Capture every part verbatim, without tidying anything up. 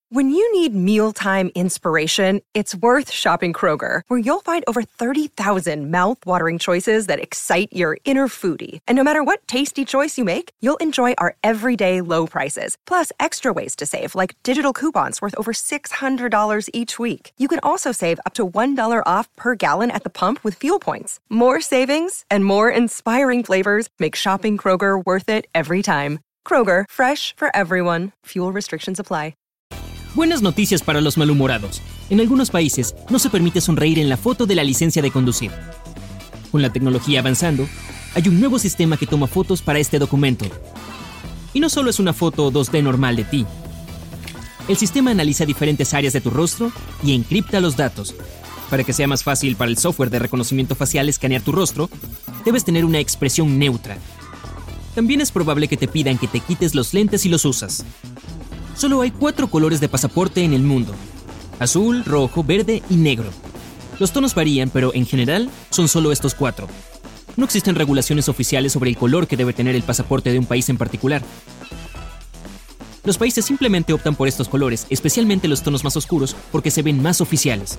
When you need mealtime inspiration, it's worth shopping Kroger, where you'll find over thirty thousand mouth-watering choices that excite your inner foodie. And no matter what tasty choice you make, you'll enjoy our everyday low prices, plus extra ways to save, like digital coupons worth over six hundred dollars each week. You can also save up to one dollar off per gallon at the pump with fuel points. More savings and more inspiring flavors make shopping Kroger worth it every time. Kroger, fresh for everyone. Fuel restrictions apply. Buenas noticias para los malhumorados. En algunos países no se permite sonreír en la foto de la licencia de conducir. Con la tecnología avanzando, hay un nuevo sistema que toma fotos para este documento. Y no solo es una foto dos D normal de ti. El sistema analiza diferentes áreas de tu rostro y encripta los datos. Para que sea más fácil para el software de reconocimiento facial escanear tu rostro, debes tener una expresión neutra. También es probable que te pidan que te quites los lentes si los usas. Solo hay cuatro colores de pasaporte en el mundo: azul, rojo, verde y negro. Los tonos varían, pero en general son solo estos cuatro. No existen regulaciones oficiales sobre el color que debe tener el pasaporte de un país en particular. Los países simplemente optan por estos colores, especialmente los tonos más oscuros, porque se ven más oficiales.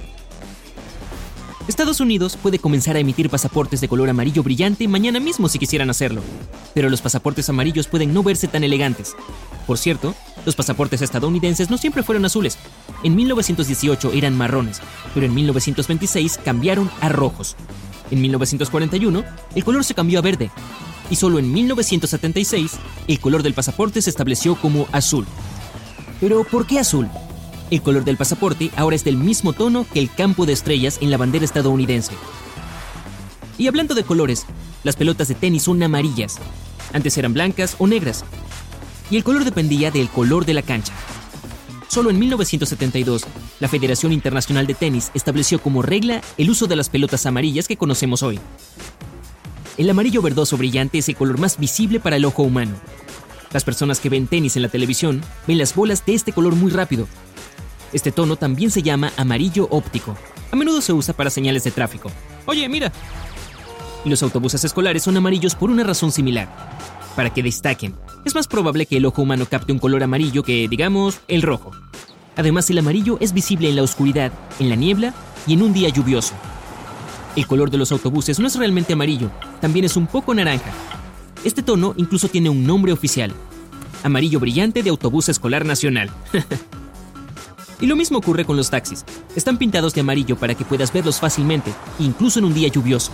Estados Unidos puede comenzar a emitir pasaportes de color amarillo brillante mañana mismo si quisieran hacerlo, pero los pasaportes amarillos pueden no verse tan elegantes. Por cierto, los pasaportes estadounidenses no siempre fueron azules. En mil novecientos dieciocho eran marrones, pero en mil novecientos veintiséis cambiaron a rojos. En mil novecientos cuarenta y uno, el color se cambió a verde. Y solo en mil novecientos setenta y seis, el color del pasaporte se estableció como azul. ¿Pero por qué azul? El color del pasaporte ahora es del mismo tono que el campo de estrellas en la bandera estadounidense. Y hablando de colores, las pelotas de tenis son amarillas. Antes eran blancas o negras. Y el color dependía del color de la cancha. Solo en mil novecientos setenta y dos, la Federación Internacional de Tenis estableció como regla el uso de las pelotas amarillas que conocemos hoy. El amarillo verdoso brillante es el color más visible para el ojo humano. Las personas que ven tenis en la televisión ven las bolas de este color muy rápido. Este tono también se llama amarillo óptico. A menudo se usa para señales de tráfico. Oye, mira. Y los autobuses escolares son amarillos por una razón similar. Para que destaquen. Es más probable que el ojo humano capte un color amarillo que, digamos, el rojo. Además, el amarillo es visible en la oscuridad, en la niebla y en un día lluvioso. El color de los autobuses no es realmente amarillo, también es un poco naranja. Este tono incluso tiene un nombre oficial: amarillo brillante de autobús escolar nacional. Y lo mismo ocurre con los taxis. Están pintados de amarillo para que puedas verlos fácilmente, incluso en un día lluvioso.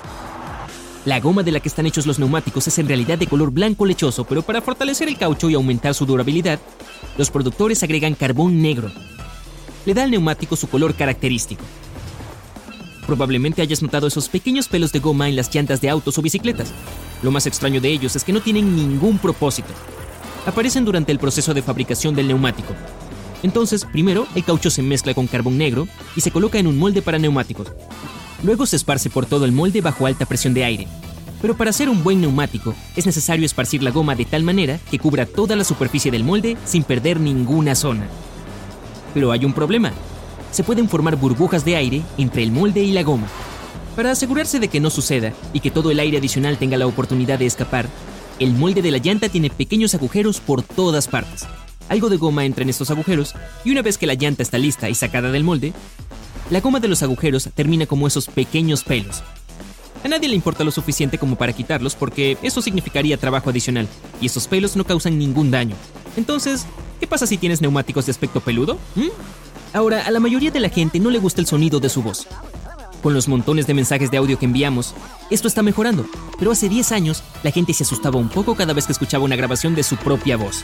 La goma de la que están hechos los neumáticos es en realidad de color blanco lechoso, pero para fortalecer el caucho y aumentar su durabilidad, los productores agregan carbón negro. Le da al neumático su color característico. Probablemente hayas notado esos pequeños pelos de goma en las llantas de autos o bicicletas. Lo más extraño de ellos es que no tienen ningún propósito. Aparecen durante el proceso de fabricación del neumático. Entonces, primero, el caucho se mezcla con carbón negro y se coloca en un molde para neumáticos. Luego se esparce por todo el molde bajo alta presión de aire. Pero para hacer un buen neumático, es necesario esparcir la goma de tal manera que cubra toda la superficie del molde sin perder ninguna zona. Pero hay un problema. Se pueden formar burbujas de aire entre el molde y la goma. Para asegurarse de que no suceda y que todo el aire adicional tenga la oportunidad de escapar, el molde de la llanta tiene pequeños agujeros por todas partes. Algo de goma entra en estos agujeros y una vez que la llanta está lista y sacada del molde, la goma de los agujeros termina como esos pequeños pelos. A nadie le importa lo suficiente como para quitarlos porque eso significaría trabajo adicional y esos pelos no causan ningún daño. Entonces, ¿qué pasa si tienes neumáticos de aspecto peludo? ¿Mm? Ahora, a la mayoría de la gente no le gusta el sonido de su voz. Con los montones de mensajes de audio que enviamos, esto está mejorando, pero hace diez años la gente se asustaba un poco cada vez que escuchaba una grabación de su propia voz.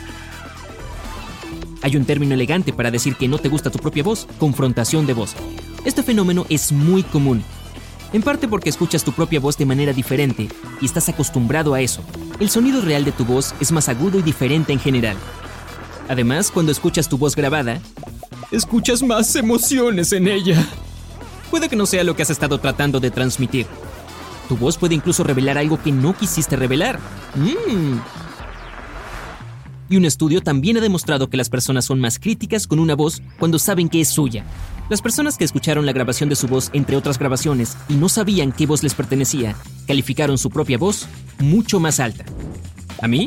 Hay un término elegante para decir que no te gusta tu propia voz: confrontación de voz. Este fenómeno es muy común, en parte porque escuchas tu propia voz de manera diferente y estás acostumbrado a eso. El sonido real de tu voz es más agudo y diferente en general. Además, cuando escuchas tu voz grabada, escuchas más emociones en ella. Puede que no sea lo que has estado tratando de transmitir. Tu voz puede incluso revelar algo que no quisiste revelar. Mm. Y un estudio también ha demostrado que las personas son más críticas con una voz cuando saben que es suya. Las personas que escucharon la grabación de su voz entre otras grabaciones y no sabían qué voz les pertenecía, calificaron su propia voz mucho más alta. A mí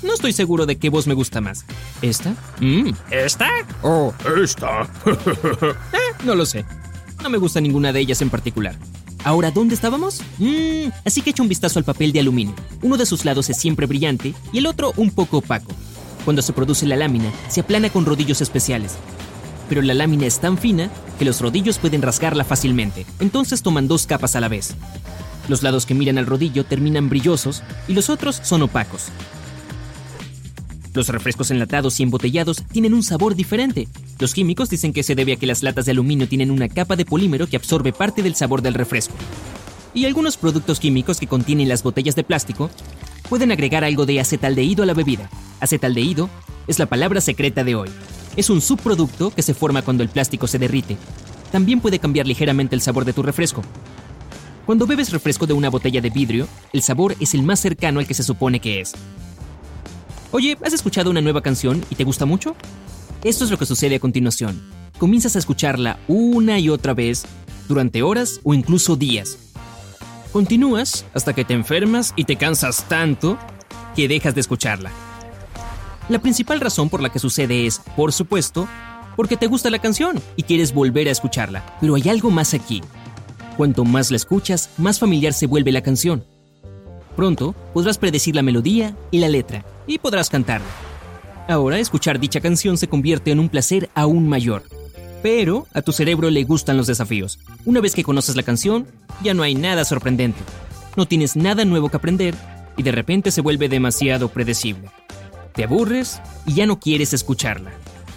no estoy seguro de qué voz me gusta más. ¿Esta? Mm, ¿Esta? Oh, esta. eh, no lo sé. No me gusta ninguna de ellas en particular. Ahora, ¿dónde estábamos? Mm, así que echa un vistazo al papel de aluminio. Uno de sus lados es siempre brillante y el otro un poco opaco. Cuando se produce la lámina, se aplana con rodillos especiales. Pero la lámina es tan fina que los rodillos pueden rasgarla fácilmente, entonces toman dos capas a la vez. Los lados que miran al rodillo terminan brillosos y los otros son opacos. Los refrescos enlatados y embotellados tienen un sabor diferente. Los químicos dicen que se debe a que las latas de aluminio tienen una capa de polímero que absorbe parte del sabor del refresco. Y algunos productos químicos que contienen las botellas de plástico pueden agregar algo de acetaldehído a la bebida. Acetaldehído es la palabra secreta de hoy. Es un subproducto que se forma cuando el plástico se derrite. También puede cambiar ligeramente el sabor de tu refresco. Cuando bebes refresco de una botella de vidrio, el sabor es el más cercano al que se supone que es. Oye, ¿has escuchado una nueva canción y te gusta mucho? Esto es lo que sucede a continuación. Comienzas a escucharla una y otra vez durante horas o incluso días. Continúas hasta que te enfermas y te cansas tanto que dejas de escucharla. La principal razón por la que sucede es, por supuesto, porque te gusta la canción y quieres volver a escucharla. Pero hay algo más aquí. Cuanto más la escuchas, más familiar se vuelve la canción. Pronto podrás predecir la melodía y la letra, y podrás cantarla. Ahora, escuchar dicha canción se convierte en un placer aún mayor. Pero a tu cerebro le gustan los desafíos. Una vez que conoces la canción, ya no hay nada sorprendente. No tienes nada nuevo que aprender, y de repente se vuelve demasiado predecible. Te aburres y ya no quieres escucharla.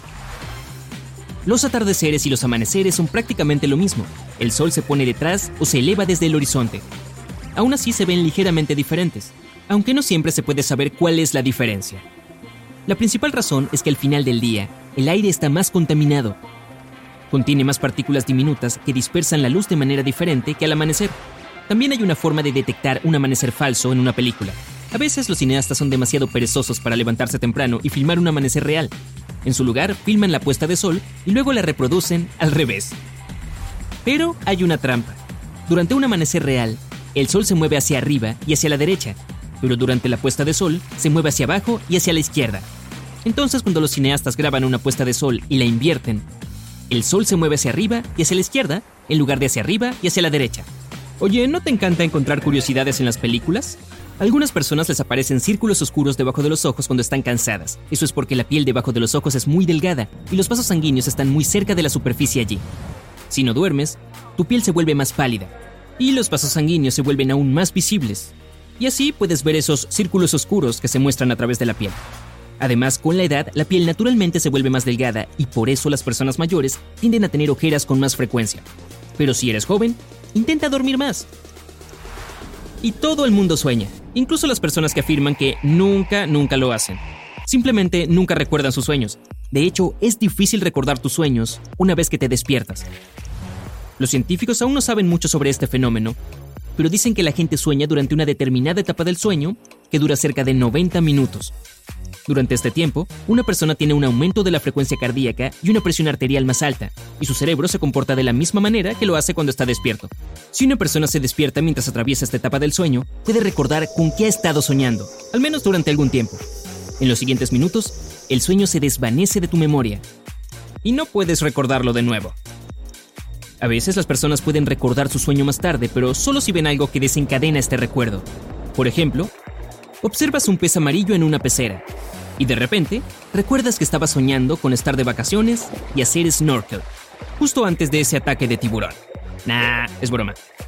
Los atardeceres y los amaneceres son prácticamente lo mismo. El sol se pone detrás o se eleva desde el horizonte. Aún así se ven ligeramente diferentes, aunque no siempre se puede saber cuál es la diferencia. La principal razón es que al final del día, el aire está más contaminado. Contiene más partículas diminutas que dispersan la luz de manera diferente que al amanecer. También hay una forma de detectar un amanecer falso en una película. A veces los cineastas son demasiado perezosos para levantarse temprano y filmar un amanecer real. En su lugar, filman la puesta de sol y luego la reproducen al revés. Pero hay una trampa. Durante un amanecer real, el sol se mueve hacia arriba y hacia la derecha, pero durante la puesta de sol se mueve hacia abajo y hacia la izquierda. Entonces, cuando los cineastas graban una puesta de sol y la invierten, el sol se mueve hacia arriba y hacia la izquierda, en lugar de hacia arriba y hacia la derecha. Oye, ¿no te encanta encontrar curiosidades en las películas? A algunas personas les aparecen círculos oscuros debajo de los ojos cuando están cansadas. Eso es porque la piel debajo de los ojos es muy delgada y los vasos sanguíneos están muy cerca de la superficie allí. Si no duermes, tu piel se vuelve más pálida y los vasos sanguíneos se vuelven aún más visibles. Y así puedes ver esos círculos oscuros que se muestran a través de la piel. Además, con la edad, la piel naturalmente se vuelve más delgada y por eso las personas mayores tienden a tener ojeras con más frecuencia. Pero si eres joven, intenta dormir más. Y todo el mundo sueña, incluso las personas que afirman que nunca, nunca lo hacen. Simplemente nunca recuerdan sus sueños. De hecho, es difícil recordar tus sueños una vez que te despiertas. Los científicos aún no saben mucho sobre este fenómeno, pero dicen que la gente sueña durante una determinada etapa del sueño que dura cerca de noventa minutos. Durante este tiempo, una persona tiene un aumento de la frecuencia cardíaca y una presión arterial más alta, y su cerebro se comporta de la misma manera que lo hace cuando está despierto. Si una persona se despierta mientras atraviesa esta etapa del sueño, puede recordar con qué ha estado soñando, al menos durante algún tiempo. En los siguientes minutos, el sueño se desvanece de tu memoria, y no puedes recordarlo de nuevo. A veces las personas pueden recordar su sueño más tarde, pero solo si ven algo que desencadena este recuerdo. Por ejemplo, observas un pez amarillo en una pecera, y de repente, recuerdas que estabas soñando con estar de vacaciones y hacer snorkel, justo antes de ese ataque de tiburón. Nah, es broma.